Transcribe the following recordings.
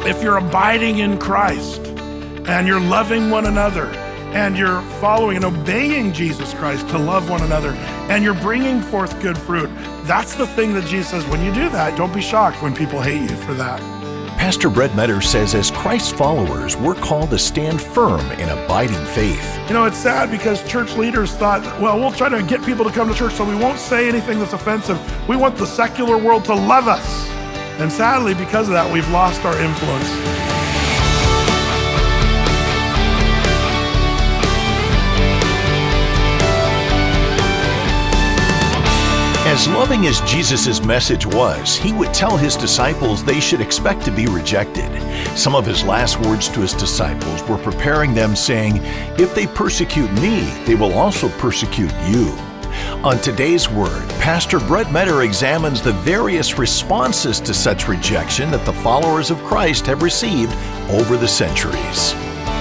If you're abiding in Christ and you're loving one another and you're following and obeying Jesus Christ to love one another and you're bringing forth good fruit, that's the thing that Jesus says, when you do that, don't be shocked when people hate you for that. Pastor Brett Metter says as Christ's followers, we're called to stand firm in abiding faith. You know, it's sad because church leaders thought, well, we'll try to get people to come to church so we won't say anything that's offensive. We want the secular world to love us. And sadly, because of that, we've lost our influence. As loving as Jesus' message was, he would tell his disciples they should expect to be rejected. Some of his last words to his disciples were preparing them, saying, "If they persecute me, they will also persecute you." On today's Word, Pastor Brett Metter examines the various responses to such rejection that the followers of Christ have received over the centuries.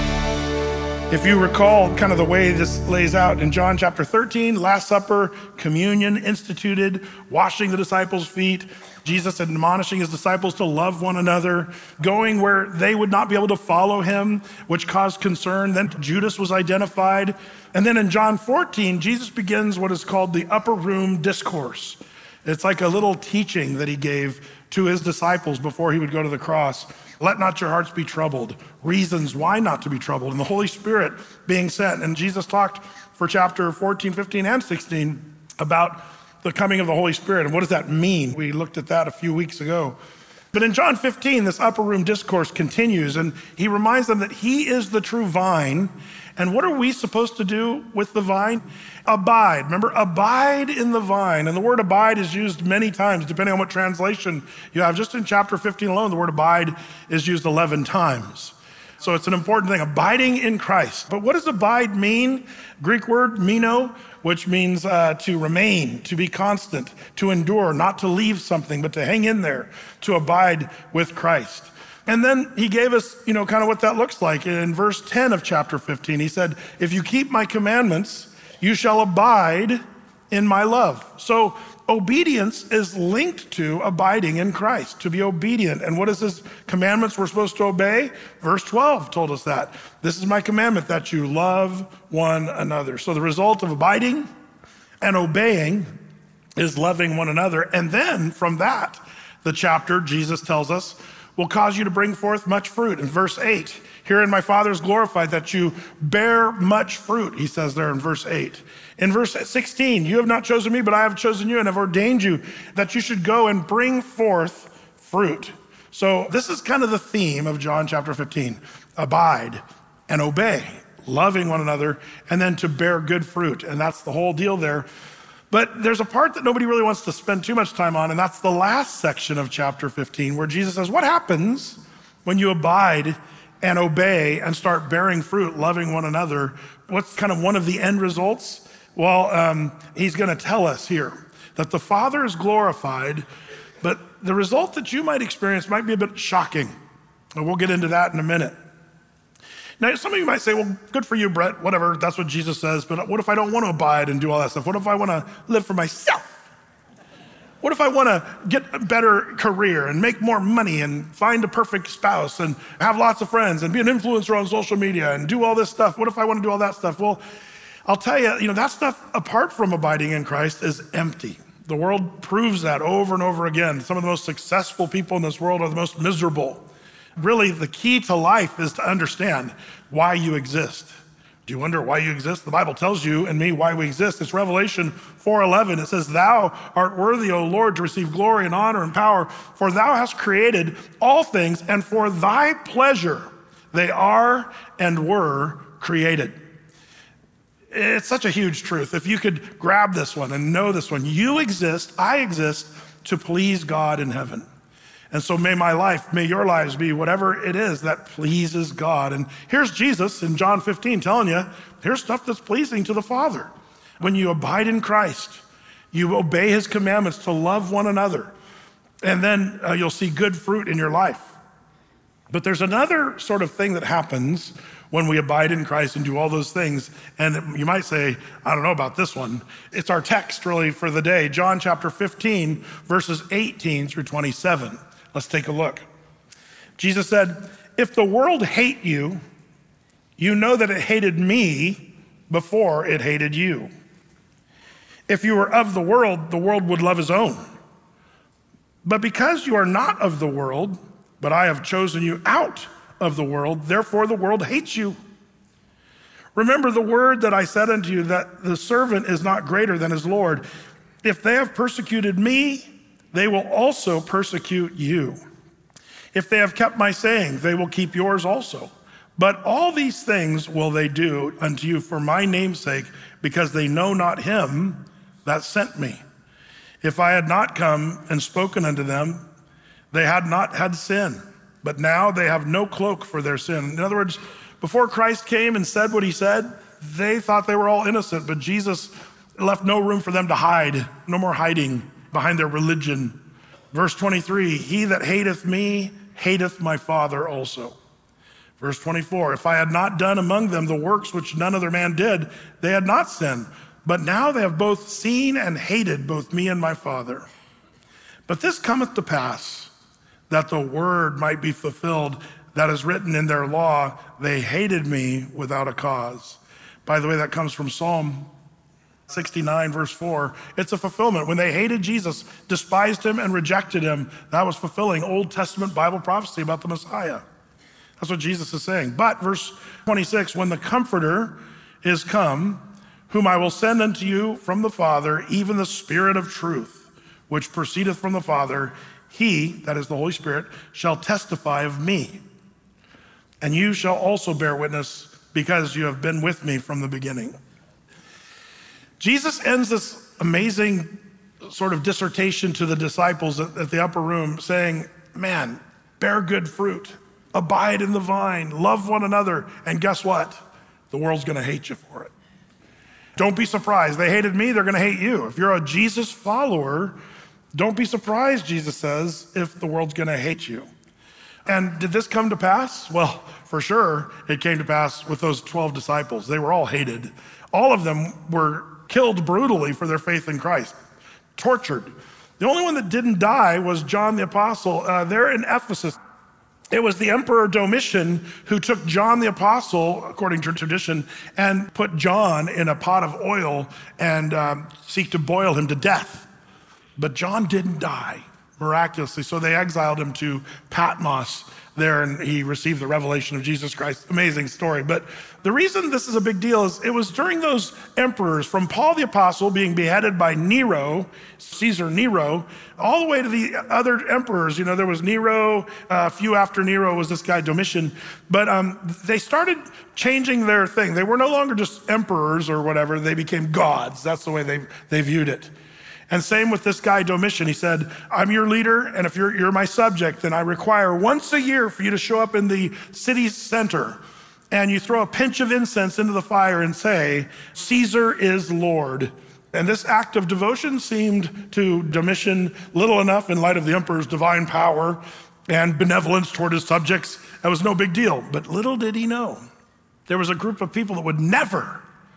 If you recall kind of the way this lays out in John chapter 13, Last Supper, communion instituted, washing the disciples' feet, Jesus admonishing his disciples to love one another, going where they would not be able to follow him, which caused concern. Then Judas was identified. And then in John 14, Jesus begins what is called the upper room discourse. It's like a little teaching that he gave to his disciples before he would go to the cross. Let not your hearts be troubled. Reasons why not to be troubled. And the Holy Spirit being sent. And Jesus talked for chapter 14, 15, and 16 about the coming of the Holy Spirit. And what does that mean? We looked at that a few weeks ago. But in John 15, this upper room discourse continues, and he reminds them that he is the true vine. And what are we supposed to do with the vine? Abide. Remember, abide in the vine. And the word abide is used many times, depending on what translation you have. Just in chapter 15 alone, the word abide is used 11 times. So it's an important thing, abiding in Christ. But what does abide mean? Greek word, meno, which means to remain, to be constant, to endure, not to leave something, but to hang in there, to abide with Christ. And then he gave us, kind of what that looks like. In verse 10 of chapter 15, he said, if you keep my commandments, you shall abide in my love. So obedience is linked to abiding in Christ, to be obedient. And what is his commandments we're supposed to obey? Verse 12 told us that. This is my commandment, that you love one another. So the result of abiding and obeying is loving one another. And then from that, the chapter, Jesus tells us, will cause you to bring forth much fruit. In verse 8, herein my Father is glorified, that you bear much fruit, he says there in verse 8. In verse 16, you have not chosen me, but I have chosen you and have ordained you that you should go and bring forth fruit. So this is kind of the theme of John chapter 15, abide and obey, loving one another, and then to bear good fruit. And that's the whole deal there. But there's a part that nobody really wants to spend too much time on, and that's the last section of chapter 15, where Jesus says, what happens when you abide and obey and start bearing fruit, loving one another? What's kind of one of the end results? Well, he's going to tell us here that the Father is glorified, but the result that you might experience might be a bit shocking. And we'll get into that in a minute. Now, some of you might say, well, good for you, Brett, whatever, that's what Jesus says, but what if I don't want to abide and do all that stuff? What if I want to live for myself? What if I want to get a better career and make more money and find a perfect spouse and have lots of friends and be an influencer on social media and do all this stuff? What if I want to do all that stuff? Well, I'll tell you, that stuff apart from abiding in Christ is empty. The world proves that over and over again. Some of the most successful people in this world are the most miserable. Really, the key to life is to understand why you exist. Do you wonder why you exist? The Bible tells you and me why we exist. It's Revelation 4:11. It says, thou art worthy, O Lord, to receive glory and honor and power, for thou hast created all things, and for thy pleasure they are and were created. It's such a huge truth. If you could grab this one and know this one, you exist, I exist to please God in heaven. And so may my life, may your lives be whatever it is that pleases God. And here's Jesus in John 15 telling you, here's stuff that's pleasing to the Father. When you abide in Christ, you obey his commandments to love one another, and then you'll see good fruit in your life. But there's another sort of thing that happens when we abide in Christ and do all those things. And you might say, I don't know about this one. It's our text really for the day, John chapter 15, verses 18 through 27. Let's take a look. Jesus said, if the world hate you, you know that it hated me before it hated you. If you were of the world would love his own. But because you are not of the world, but I have chosen you out of the world, therefore the world hates you. Remember the word that I said unto you, that the servant is not greater than his Lord. If they have persecuted me, they will also persecute you. If they have kept my saying, they will keep yours also. But all these things will they do unto you for my name's sake, because they know not him that sent me. If I had not come and spoken unto them, they had not had sin. But now they have no cloak for their sin. In other words, before Christ came and said what he said, they thought they were all innocent, but Jesus left no room for them to hide, no more hiding behind their religion. Verse 23, he that hateth me hateth my Father also. Verse 24, if I had not done among them the works which none other man did, they had not sinned. But now they have both seen and hated both me and my Father. But this cometh to pass, that the word might be fulfilled that is written in their law, they hated me without a cause. By the way, that comes from Psalm 69, verse 4. It's a fulfillment. When they hated Jesus, despised him, and rejected him, that was fulfilling Old Testament Bible prophecy about the Messiah. That's what Jesus is saying. But verse 26, when the Comforter is come, whom I will send unto you from the Father, even the Spirit of truth, which proceedeth from the Father, he, that is the Holy Spirit, shall testify of me. And you shall also bear witness, because you have been with me from the beginning. Jesus ends this amazing sort of dissertation to the disciples at the upper room saying, man, bear good fruit, abide in the vine, love one another, and guess what? The world's gonna hate you for it. Don't be surprised. They hated me, they're gonna hate you. If you're a Jesus follower, don't be surprised, Jesus says, if the world's gonna hate you. And did this come to pass? Well, for sure, it came to pass with those 12 disciples. They were all hated. All of them were killed brutally for their faith in Christ, tortured. The only one that didn't die was John the Apostle. There in Ephesus, it was the Emperor Domitian who took John the Apostle, according to tradition, and put John in a pot of oil and seek to boil him to death. But John didn't die, miraculously. So they exiled him to Patmos there, and he received the revelation of Jesus Christ. Amazing story. But the reason this is a big deal is it was during those emperors, from Paul the Apostle being beheaded by Nero, Caesar Nero, all the way to the other emperors. You know, there was Nero, a few after Nero was this guy Domitian, but they started changing their thing. They were no longer just emperors or whatever, they became gods. That's the way they viewed it. And same with this guy Domitian. He said, I'm your leader, and if you're my subject, then I require once a year for you to show up in the city center, and you throw a pinch of incense into the fire and say, Caesar is Lord. And this act of devotion seemed to Domitian little enough in light of the emperor's divine power and benevolence toward his subjects. That was no big deal. But little did he know, there was a group of people that would never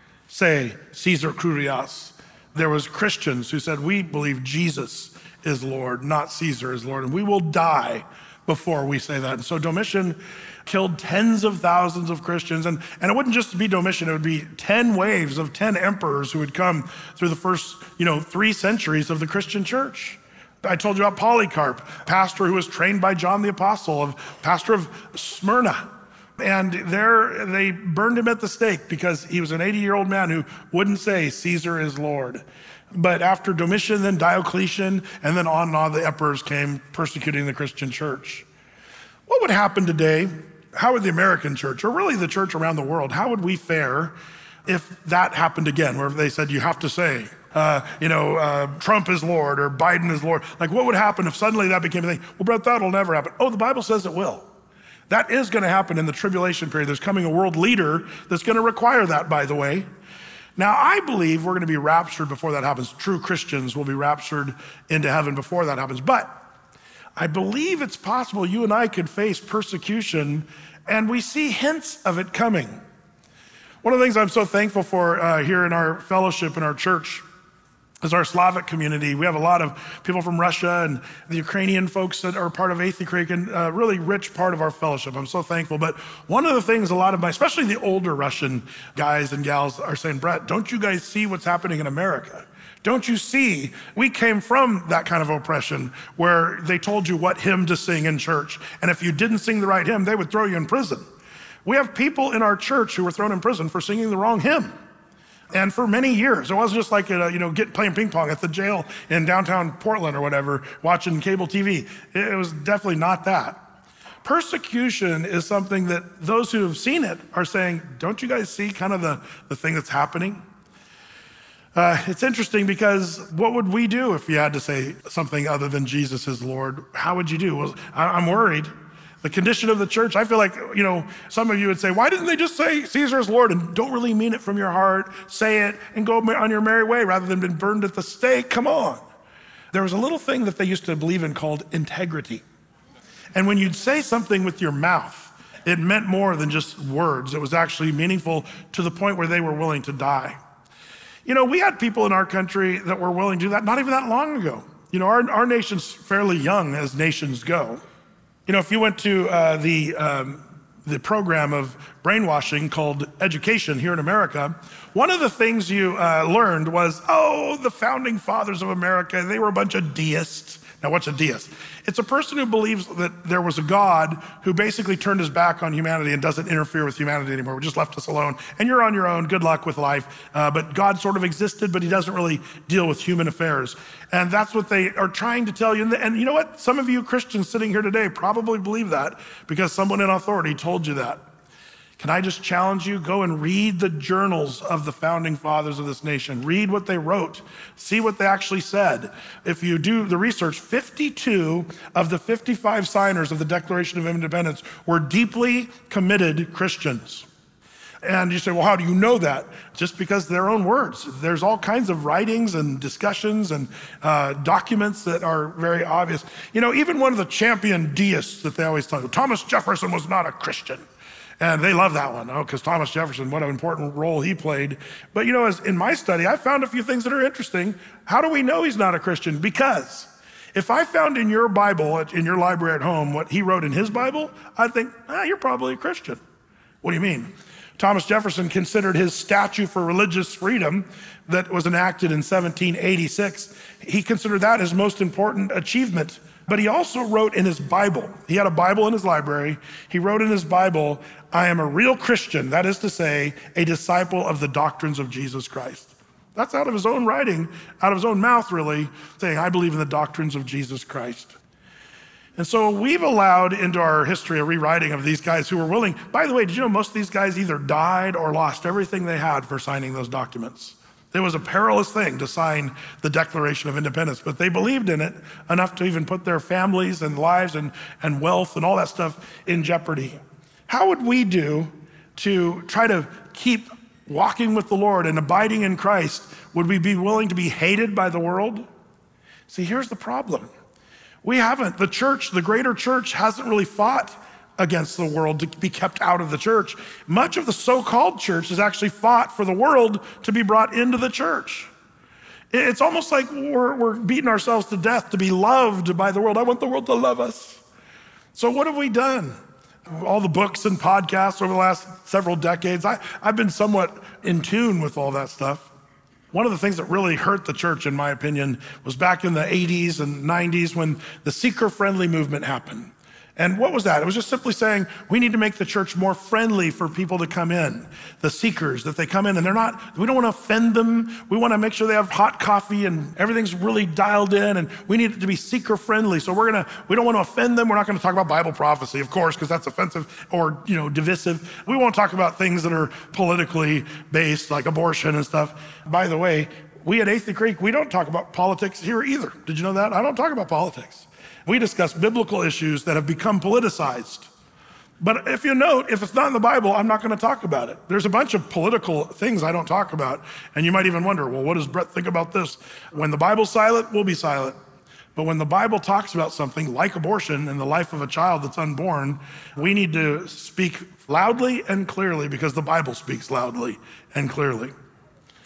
say Caesar Kurios. There was Christians who said, we believe Jesus is Lord, not Caesar is Lord, and we will die before we say that. And so Domitian killed tens of thousands of Christians, and it wouldn't just be Domitian, it would be 10 waves of 10 emperors who would come through the first 3 centuries of the Christian church. I told you about Polycarp, pastor who was trained by John the Apostle, pastor of Smyrna. And there they burned him at the stake because he was an 80-year-old man who wouldn't say Caesar is Lord. But after Domitian, then Diocletian, and then on and on, the emperors came persecuting the Christian church. What would happen today? How would the American church, or really the church around the world, how would we fare if that happened again, where they said you have to say, Trump is Lord or Biden is Lord? Like, what would happen if suddenly that became a thing? Well, Brett, that'll never happen. Oh, the Bible says it will. That is going to happen in the tribulation period. There's coming a world leader that's going to require that, by the way. Now, I believe we're going to be raptured before that happens. True Christians will be raptured into heaven before that happens. But I believe it's possible you and I could face persecution, and we see hints of it coming. One of the things I'm so thankful for here in our fellowship in our church is our Slavic community. We have a lot of people from Russia and the Ukrainian folks that are part of Athey Creek, and a really rich part of our fellowship. I'm so thankful. But one of the things a lot of especially the older Russian guys and gals are saying, Brett, don't you guys see what's happening in America? Don't you see, we came from that kind of oppression where they told you what hymn to sing in church. And if you didn't sing the right hymn, they would throw you in prison. We have people in our church who were thrown in prison for singing the wrong hymn. And for many years, it wasn't just like, playing ping pong at the jail in downtown Portland or whatever, watching cable TV. It was definitely not that. Persecution is something that those who have seen it are saying, don't you guys see kind of the thing that's happening? It's interesting because what would we do if you had to say something other than Jesus is Lord? How would you do? Well, I'm worried. The condition of the church, I feel like, some of you would say, why didn't they just say Caesar is Lord and don't really mean it from your heart, say it and go on your merry way rather than been burned at the stake? Come on. There was a little thing that they used to believe in called integrity. And when you'd say something with your mouth, it meant more than just words. It was actually meaningful to the point where they were willing to die. We had people in our country that were willing to do that not even that long ago. Our nation's fairly young as nations go. If you went to the program of brainwashing called education here in America, one of the things you learned was, the founding fathers of America, they were a bunch of deists. Now, what's a deist? It's a person who believes that there was a God who basically turned his back on humanity and doesn't interfere with humanity anymore. Just left us alone. And you're on your own. Good luck with life. But God sort of existed, but he doesn't really deal with human affairs. And that's what they are trying to tell you. And you know what? Some of you Christians sitting here today probably believe that because someone in authority told you that. Can I just challenge you? Go and read the journals of the founding fathers of this nation. Read what they wrote. See what they actually said. If you do the research, 52 of the 55 signers of the Declaration of Independence were deeply committed Christians. And you say, well, how do you know that? Just because their own words. There's all kinds of writings and discussions and documents that are very obvious. Even one of the champion deists that they always talk about, Thomas Jefferson was not a Christian. And they love that one, because Thomas Jefferson, what an important role he played. But as in my study, I found a few things that are interesting. How do we know he's not a Christian? Because if I found in your Bible, in your library at home, what he wrote in his Bible, I'd think, you're probably a Christian. What do you mean? Thomas Jefferson considered his statute for religious freedom that was enacted in 1786, he considered that his most important achievement. But he also wrote in his Bible, he had a Bible in his library, he wrote in his Bible, I am a real Christian, that is to say, a disciple of the doctrines of Jesus Christ. That's out of his own writing, out of his own mouth really, saying, I believe in the doctrines of Jesus Christ. And so we've allowed into our history a rewriting of these guys who were willing. By the way, did you know most of these guys either died or lost everything they had for signing those documents? It was a perilous thing to sign the Declaration of Independence, but they believed in it enough to even put their families and lives and wealth and all that stuff in jeopardy. How would we do to try to keep walking with the Lord and abiding in Christ? Would we be willing to be hated by the world? See, here's the problem. We haven't. The church, the greater church, hasn't really fought against the world to be kept out of the church. Much of the so-called church has actually fought for the world to be brought into the church. It's almost like we're beating ourselves to death to be loved by the world. I want the world to love us. So what have we done? All the books and podcasts over the last several decades, I've been somewhat in tune with all that stuff. One of the things that really hurt the church, in my opinion, was back in the 80s and 90s when the seeker-friendly movement happened. And what was that? It was just simply saying, we need to make the church more friendly for people to come in, the seekers, that they come in and we don't want to offend them. We want to make sure they have hot coffee and everything's really dialed in, and we need it to be seeker friendly. So we don't want to offend them. We're not going to talk about Bible prophecy, of course, because that's offensive or, divisive. We won't talk about things that are politically based, like abortion and stuff. By the way, we at Athey Creek, we don't talk about politics here either. Did you know that? I don't talk about politics. We discuss biblical issues that have become politicized. But if you note, if it's not in the Bible, I'm not going to talk about it. There's a bunch of political things I don't talk about. And you might even wonder, well, what does Brett think about this? When the Bible's silent, we'll be silent. But when the Bible talks about something like abortion in the life of a child that's unborn, we need to speak loudly and clearly because the Bible speaks loudly and clearly.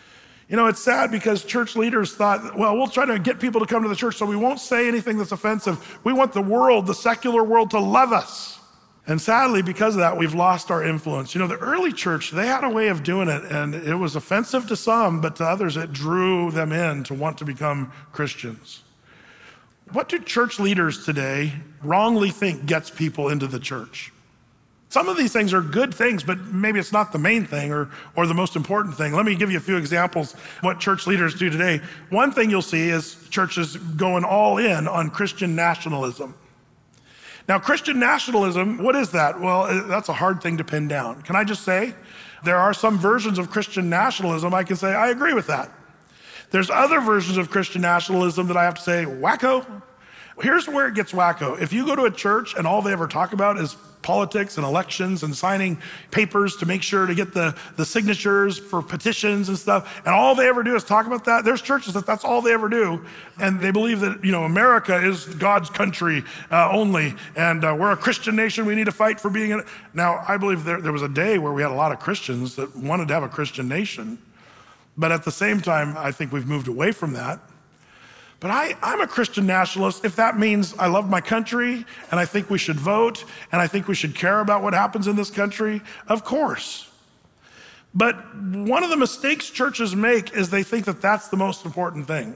You know, it's sad because church leaders thought, well, we'll try to get people to come to the church so we won't say anything that's offensive. We want the world, the secular world, to love us. And sadly, because of that, we've lost our influence. You know, the early church, they had a way of doing it, and it was offensive to some, but to others, it drew them in to want to become Christians. What do church leaders today wrongly think gets people into the church? Some of these things are good things, but maybe it's not the main thing or the most important thing. Let me give you a few examples of what church leaders do today. One thing you'll see is churches going all in on Christian nationalism. Now, Christian nationalism, what is that? Well, that's a hard thing to pin down. Can I just say, there are some versions of Christian nationalism I can say, I agree with that. There's other versions of Christian nationalism that I have to say, wacko. Here's where it gets wacko. If you go to a church and all they ever talk about is politics and elections and signing papers to make sure to get the signatures for petitions and stuff, and all they ever do is talk about that, there's churches that's all they ever do, and they believe that, you know, America is God's country only, and we're a Christian nation, we need to fight for being in it. Now, I believe there was a day where we had a lot of Christians that wanted to have a Christian nation, but at the same time, I think we've moved away from that. But I'm a Christian nationalist if that means I love my country and I think we should vote and I think we should care about what happens in this country, of course. But one of the mistakes churches make is they think that that's the most important thing.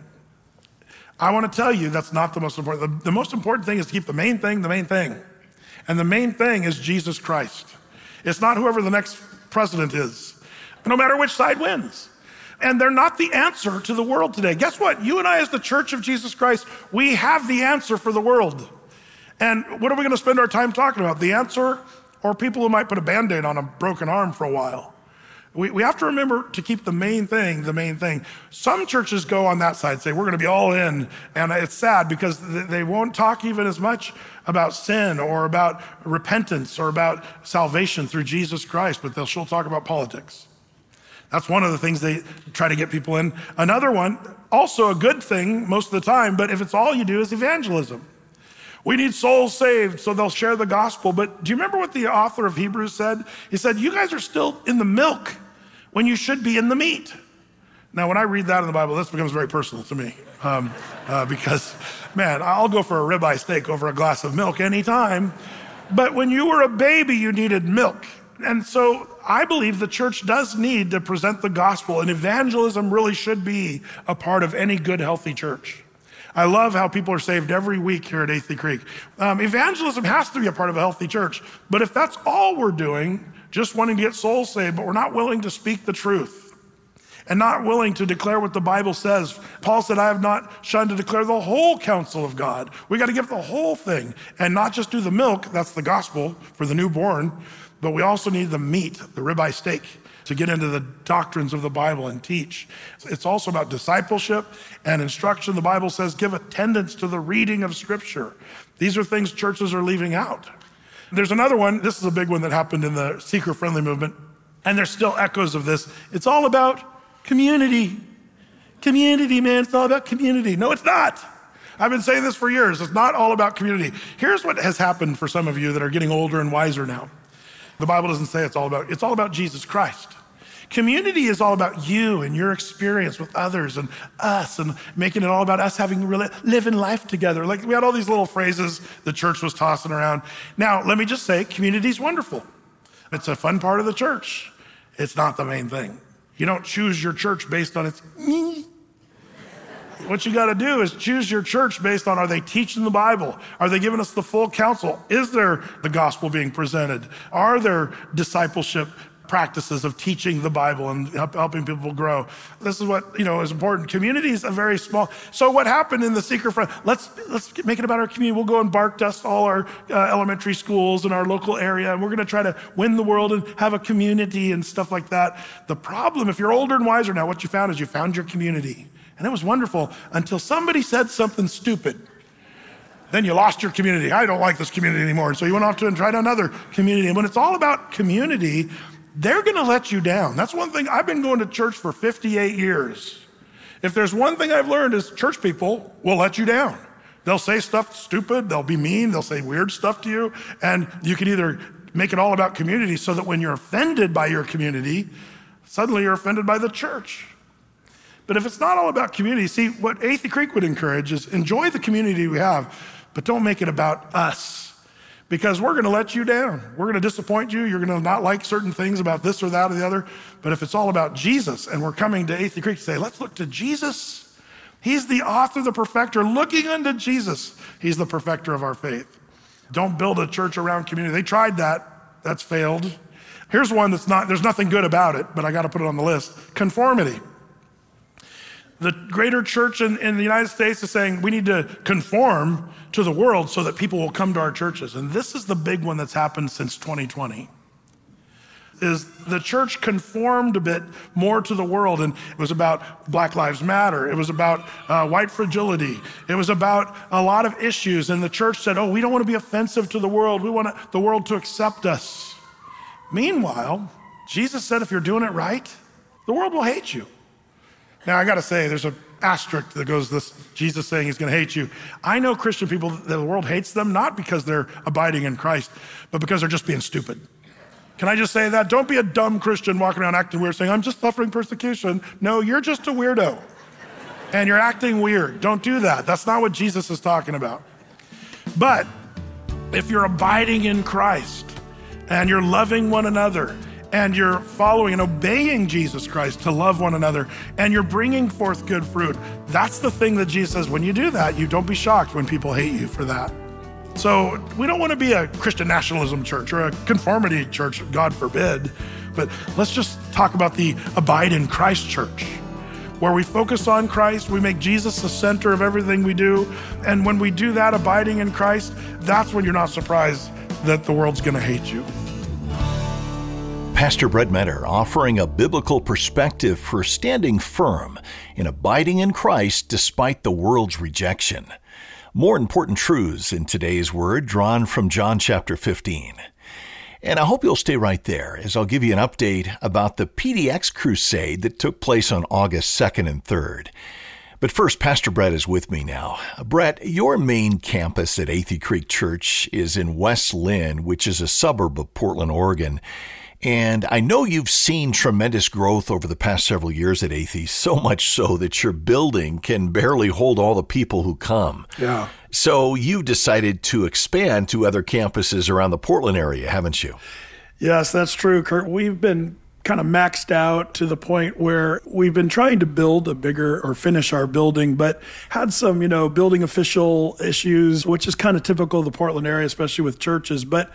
I want to tell you that's not the most important. The most important thing is to keep the main thing the main thing. And the main thing is Jesus Christ. It's not whoever the next president is, no matter which side wins. And they're not the answer to the world today. Guess what? You and I, as the Church of Jesus Christ, we have the answer for the world. And what are we going to spend our time talking about? The answer, or people who might put a Band-Aid on a broken arm for a while? We have to remember to keep the main thing the main thing. Some churches go on that side, say we're going to be all in. And it's sad because they won't talk even as much about sin or about repentance or about salvation through Jesus Christ, but they'll still talk about politics. That's one of the things they try to get people in. Another one, also a good thing most of the time, but if it's all you do, is evangelism. We need souls saved, so they'll share the gospel. But do you remember what the author of Hebrews said? He said, you guys are still in the milk when you should be in the meat. Now, when I read that in the Bible, this becomes very personal to me because, man, I'll go for a ribeye steak over a glass of milk anytime. But when you were a baby, you needed milk. And so I believe the church does need to present the gospel, and evangelism really should be a part of any good, healthy church. I love how people are saved every week here at Athey Creek. Evangelism has to be a part of a healthy church, but if that's all we're doing, just wanting to get souls saved, but we're not willing to speak the truth and not willing to declare what the Bible says. Paul said, I have not shunned to declare the whole counsel of God. We got to give the whole thing and not just do the milk, that's the gospel for the newborn, but we also need the meat, the ribeye steak, to get into the doctrines of the Bible and teach. It's also about discipleship and instruction. The Bible says, give attendance to the reading of Scripture. These are things churches are leaving out. There's another one, this is a big one that happened in the seeker-friendly movement, and there's still echoes of this. It's all about community. Community, man, it's all about community. No, it's not. I've been saying this for years. It's not all about community. Here's what has happened for some of you that are getting older and wiser now. The Bible doesn't say it's all about Jesus Christ. Community is all about you and your experience with others and us and making it all about us living life together. Like we had all these little phrases the church was tossing around. Now, let me just say, community is wonderful. It's a fun part of the church. It's not the main thing. You don't choose your church based on its me. What you got to do is choose your church based on, are they teaching the Bible? Are they giving us the full counsel? Is there the gospel being presented? Are there discipleship practices of teaching the Bible and helping people grow? This is what, is important. Community is a very small. So what happened in the seeker front? Let's make it about our community. We'll go and bark dust all our elementary schools in our local area, and we're going to try to win the world and have a community and stuff like that. The problem, if you're older and wiser now, what you found is you found your community. And it was wonderful until somebody said something stupid. Then you lost your community. I don't like this community anymore. And so you went off to and tried another community. And when it's all about community, they're going to let you down. That's one thing. I've been going to church for 58 years. If there's one thing I've learned is church people will let you down. They'll say stuff stupid. They'll be mean. They'll say weird stuff to you. And you can either make it all about community so that when you're offended by your community, suddenly you're offended by the church. But if it's not all about community, see, what Athey Creek would encourage is enjoy the community we have, but don't make it about us. Because we're going to let you down. We're going to disappoint you. You're going to not like certain things about this or that or the other. But if it's all about Jesus, and we're coming to Athey Creek to say, let's look to Jesus. He's the author, the perfecter. Looking unto Jesus, he's the perfecter of our faith. Don't build a church around community. They tried that. That's failed. Here's one there's nothing good about it, but I got to put it on the list. Conformity. The greater church in the United States is saying we need to conform to the world so that people will come to our churches. And this is the big one that's happened since 2020. Is the church conformed a bit more to the world, and it was about Black Lives Matter. It was about white fragility. It was about a lot of issues, and the church said, we don't want to be offensive to the world. We want the world to accept us. Meanwhile, Jesus said if you're doing it right, the world will hate you. Now, I got to say, there's an asterisk that goes this, Jesus saying he's going to hate you. I know Christian people, the world hates them, not because they're abiding in Christ, but because they're just being stupid. Can I just say that? Don't be a dumb Christian walking around acting weird saying, I'm just suffering persecution. No, you're just a weirdo. And you're acting weird. Don't do that. That's not what Jesus is talking about. But if you're abiding in Christ and you're loving one another and you're following and obeying Jesus Christ to love one another, and you're bringing forth good fruit, that's the thing that Jesus says, when you do that, you don't be shocked when people hate you for that. So we don't want to be a Christian nationalism church or a conformity church, God forbid, but let's just talk about the Abide in Christ church, where we focus on Christ, we make Jesus the center of everything we do, and when we do that, abiding in Christ, that's when you're not surprised that the world's going to hate you. Pastor Brett Meador offering a biblical perspective for standing firm in abiding in Christ despite the world's rejection. More important truths in today's word drawn from John chapter 15. And I hope you'll stay right there as I'll give you an update about the PDX crusade that took place on August 2nd and 3rd. But first, Pastor Brett is with me now. Brett, your main campus at Athey Creek Church is in West Linn, which is a suburb of Portland, Oregon. And I know you've seen tremendous growth over the past several years at Athey, so much so that your building can barely hold all the people who come. Yeah. So you've decided to expand to other campuses around the Portland area, haven't you? Yes, that's true, Kurt. We've been kind of maxed out to the point where we've been trying to build a bigger or finish our building, but had some, building official issues, which is kind of typical of the Portland area, especially with churches. But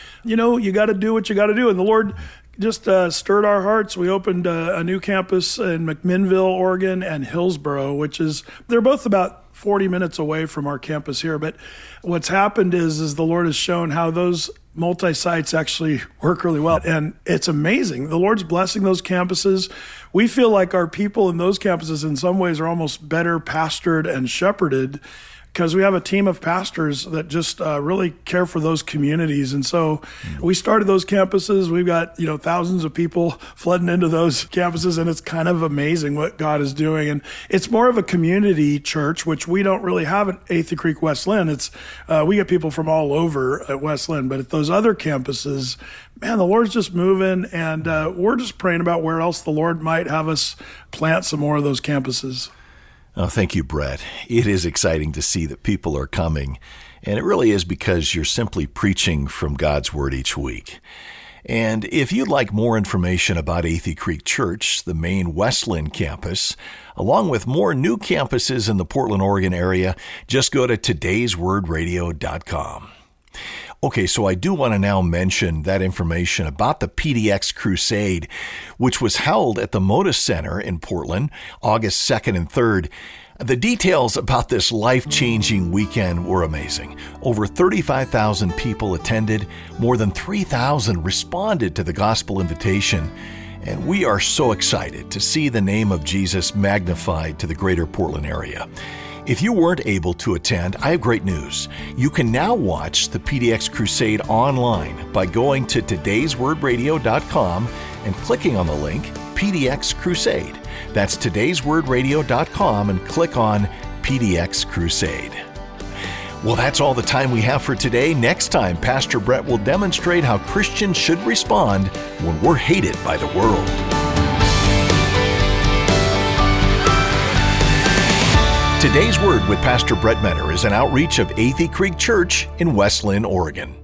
you got to do what you got to do. And the Lord just stirred our hearts. We opened a new campus in McMinnville, Oregon, and Hillsboro, they're both about 40 minutes away from our campus here. But what's happened is the Lord has shown how those multi-sites actually work really well. And it's amazing. The Lord's blessing those campuses. We feel like our people in those campuses in some ways are almost better pastored and shepherded, because we have a team of pastors that just really care for those communities. And so we started those campuses. We've got, thousands of people flooding into those campuses, and it's kind of amazing what God is doing. And it's more of a community church, which we don't really have at Athey Creek West Linn. It's we get people from all over at West Linn, but at those other campuses, man, the Lord's just moving, and we're just praying about where else the Lord might have us plant some more of those campuses. Oh, thank you, Brett. It is exciting to see that people are coming, and it really is because you're simply preaching from God's Word each week. And if you'd like more information about Athey Creek Church, the main West Linn campus, along with more new campuses in the Portland, Oregon area, just go to todayswordradio.com. Okay, so I do want to now mention that information about the PDX Crusade, which was held at the Moda Center in Portland, August 2nd and 3rd. The details about this life-changing weekend were amazing. Over 35,000 people attended, more than 3,000 responded to the gospel invitation, and we are so excited to see the name of Jesus magnified to the greater Portland area. If you weren't able to attend, I have great news. You can now watch the PDX Crusade online by going to todayswordradio.com and clicking on the link PDX Crusade. That's todayswordradio.com and click on PDX Crusade. Well, that's all the time we have for today. Next time, Pastor Brett will demonstrate how Christians should respond when we're hated by the world. Today's Word with Pastor Brett Metter is an outreach of Athey Creek Church in West Lynn, Oregon.